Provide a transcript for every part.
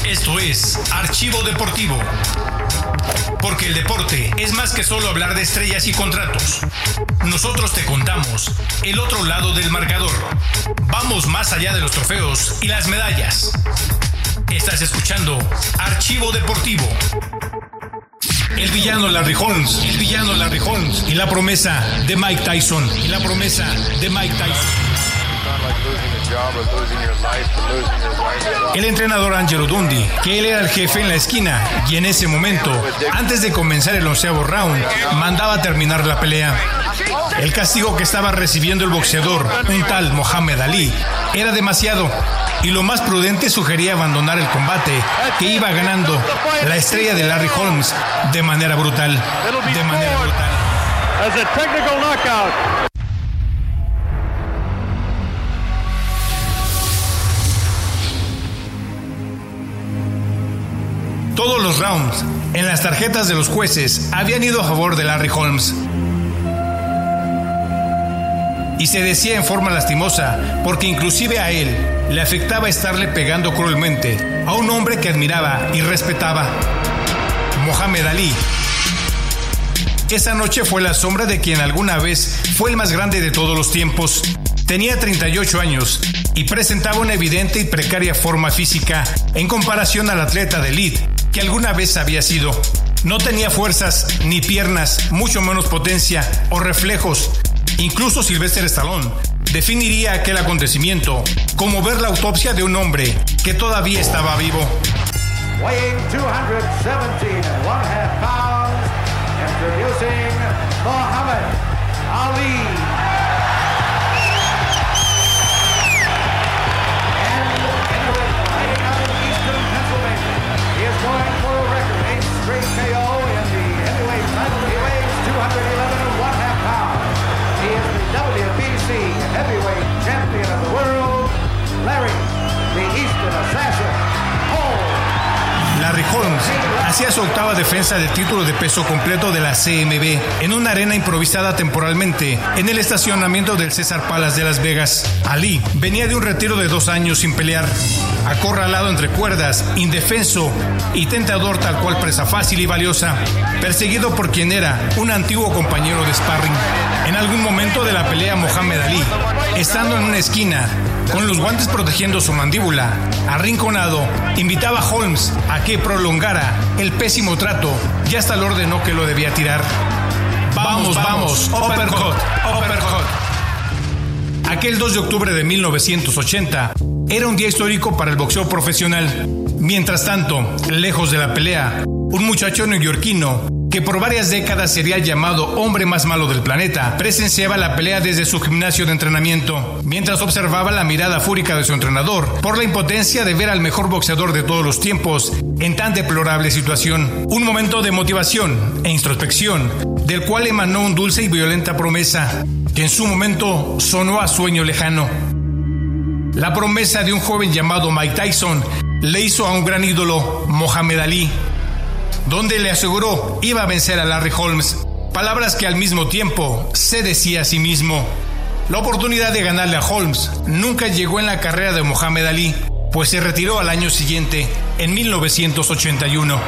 Esto es Archivo Deportivo. Porque el deporte es más que solo hablar de estrellas y contratos. Nosotros te contamos el otro lado del marcador. Vamos más allá de los trofeos y las medallas. Estás escuchando Archivo Deportivo. El villano Larry Holmes. Y la promesa de Mike Tyson. El entrenador Angelo Dundee, que él era el jefe en la esquina, y en ese momento, antes de comenzar el 11º round, mandaba terminar la pelea. El castigo que estaba recibiendo el boxeador, un tal Muhammad Ali, era demasiado, y lo más prudente sugería abandonar el combate, que iba ganando la estrella de Larry Holmes de manera brutal. Todos los rounds en las tarjetas de los jueces habían ido a favor de Larry Holmes. Y se decía en forma lastimosa, porque inclusive a él le afectaba estarle pegando cruelmente a un hombre que admiraba y respetaba, Muhammad Ali. Esa noche fue la sombra de quien alguna vez fue el más grande de todos los tiempos. Tenía 38 años y presentaba una evidente y precaria forma física en comparación al atleta de élite que alguna vez había sido. No tenía fuerzas ni piernas, mucho menos potencia o reflejos. Incluso Sylvester Stallone definiría aquel acontecimiento como ver la autopsia de un hombre que todavía estaba vivo. Weighing 217.5 pounds, introducing Muhammad Ali. Heavyweight champion of the world, Larry, the Eastern Assassin, Holmes. Larry Holmes hacía su octava defensa del título de peso completo de la CMB en una arena improvisada temporalmente en el estacionamiento del Caesars Palace de Las Vegas. Ali venía de un retiro de 2 años sin pelear, acorralado entre cuerdas, indefenso y tentador tal cual presa fácil y valiosa, perseguido por quien era un antiguo compañero de sparring. En algún momento de la pelea, Muhammad Ali, estando en una esquina, con los guantes protegiendo su mandíbula, arrinconado, invitaba a Holmes a que prolongara el pésimo trato y hasta le ordenó que lo debía tirar. Vamos, uppercut. Aquel 2 de octubre de 1980 era un día histórico para el boxeo profesional. Mientras tanto, lejos de la pelea, un muchacho neoyorquino que por varias décadas sería el llamado hombre más malo del planeta, presenciaba la pelea desde su gimnasio de entrenamiento, mientras observaba la mirada fúrica de su entrenador por la impotencia de ver al mejor boxeador de todos los tiempos en tan deplorable situación. Un momento de motivación e introspección, del cual emanó un dulce y violenta promesa, que en su momento sonó a sueño lejano. La promesa de un joven llamado Mike Tyson le hizo a un gran ídolo, Muhammad Ali, donde le aseguró iba a vencer a Larry Holmes, palabras que al mismo tiempo se decía a sí mismo. La oportunidad de ganarle a Holmes nunca llegó en la carrera de Muhammad Ali, pues se retiró al año siguiente, en 1981.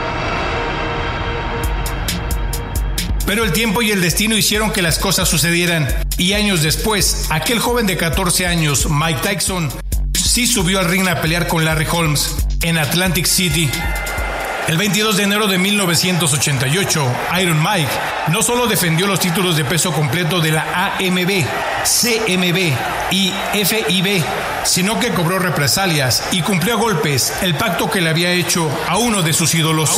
Pero el tiempo y el destino hicieron que las cosas sucedieran, y años después, aquel joven de 14 años, Mike Tyson, sí subió al ring a pelear con Larry Holmes en Atlantic City. El 22 de enero de 1988, Iron Mike no solo defendió los títulos de peso completo de la AMB, CMB y FIB, sino que cobró represalias y cumplió a golpes el pacto que le había hecho a uno de sus ídolos.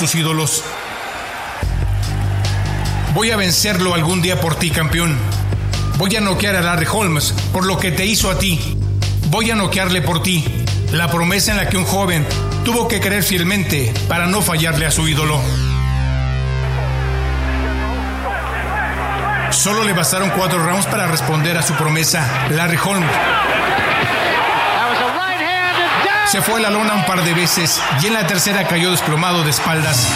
Voy a vencerlo algún día por ti, campeón. Voy a noquear a Larry Holmes por lo que te hizo a ti. Voy a noquearle por ti. La promesa en la que un joven tuvo que creer fielmente para no fallarle a su ídolo. Solo le bastaron 4 rounds para responder a su promesa. Larry Holmes se fue a la lona un par de veces y en la tercera cayó desplomado de espaldas.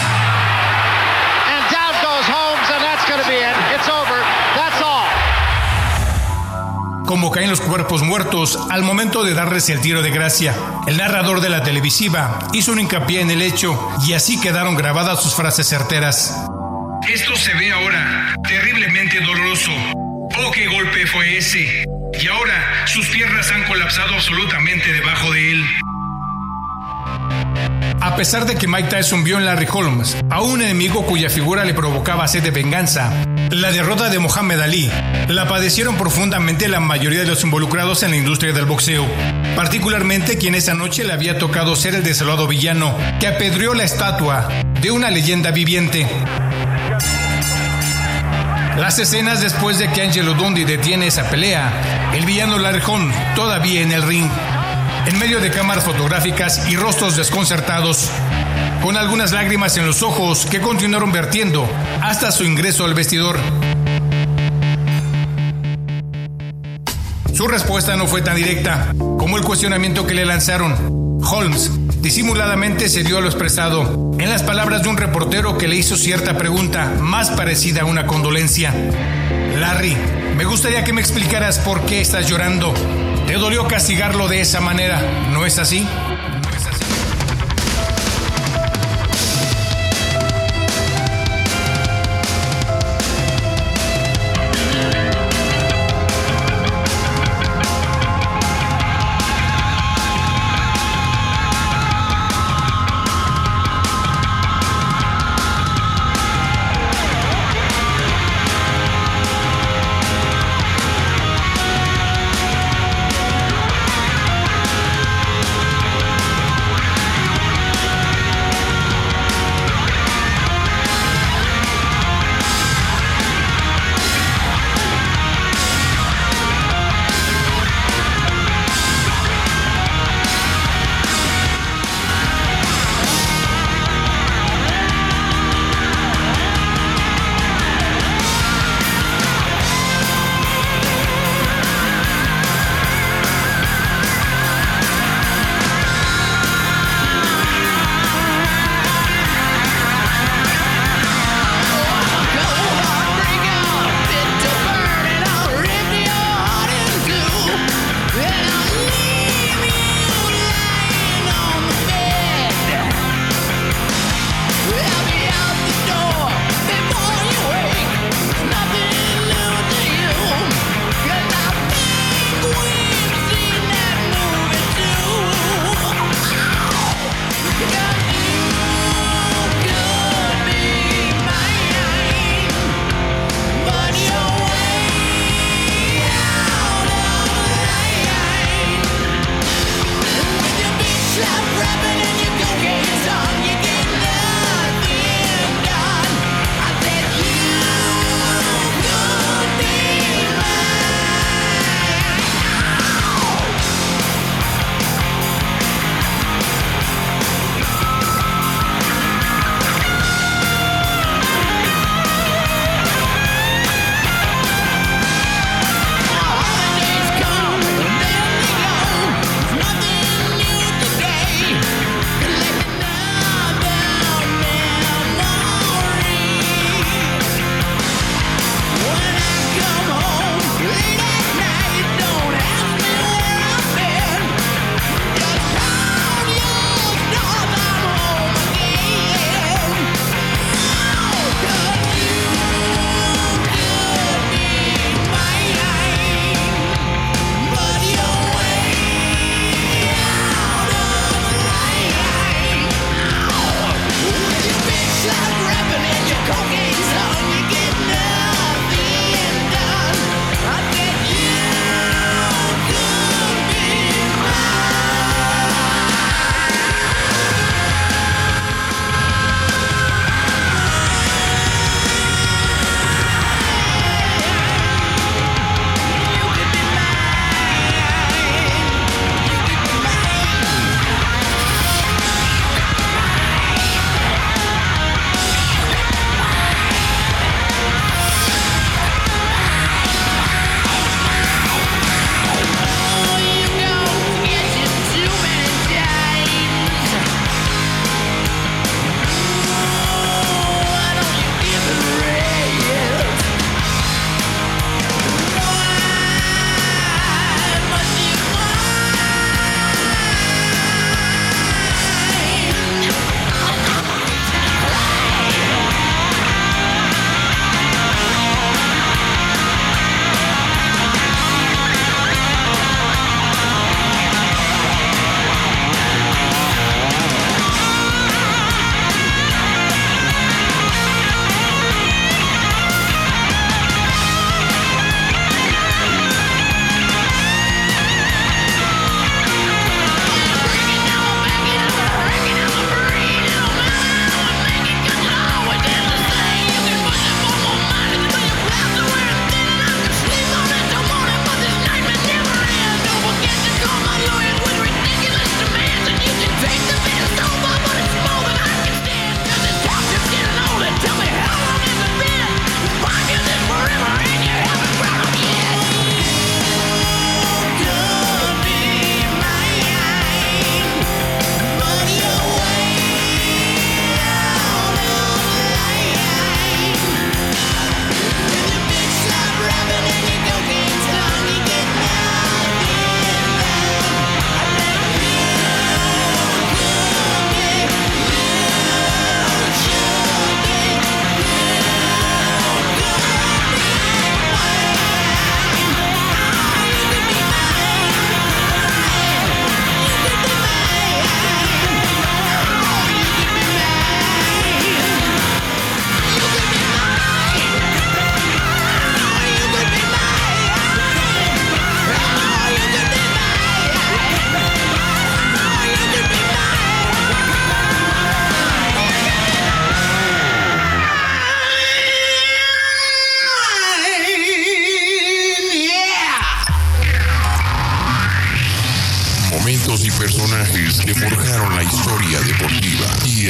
como caen los cuerpos muertos al momento de darles el tiro de gracia. El narrador de la televisiva hizo un hincapié en el hecho y así quedaron grabadas sus frases certeras. Esto se ve ahora, terriblemente doloroso. ¡Oh, qué golpe fue ese! Y ahora sus piernas han colapsado absolutamente debajo de él. A pesar de que Mike Tyson vio en Larry Holmes a un enemigo cuya figura le provocaba sed de venganza, la derrota de Muhammad Ali la padecieron profundamente la mayoría de los involucrados en la industria del boxeo, particularmente quien esa noche le había tocado ser el desolado villano que apedreó la estatua de una leyenda viviente. Las escenas después de que Angelo Dundee detiene esa pelea, el villano Larry Holmes todavía en el ring, en medio de cámaras fotográficas y rostros desconcertados, con algunas lágrimas en los ojos que continuaron vertiendo hasta su ingreso al vestidor. Su respuesta no fue tan directa como el cuestionamiento que le lanzaron. Holmes disimuladamente cedió a lo expresado en las palabras de un reportero que le hizo cierta pregunta más parecida a una condolencia. Larry, me gustaría que me explicaras por qué estás llorando. ¿Te dolió castigarlo de esa manera? ¿No es así?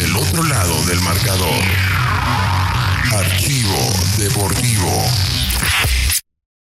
del otro lado del marcador. Archivo Deportivo.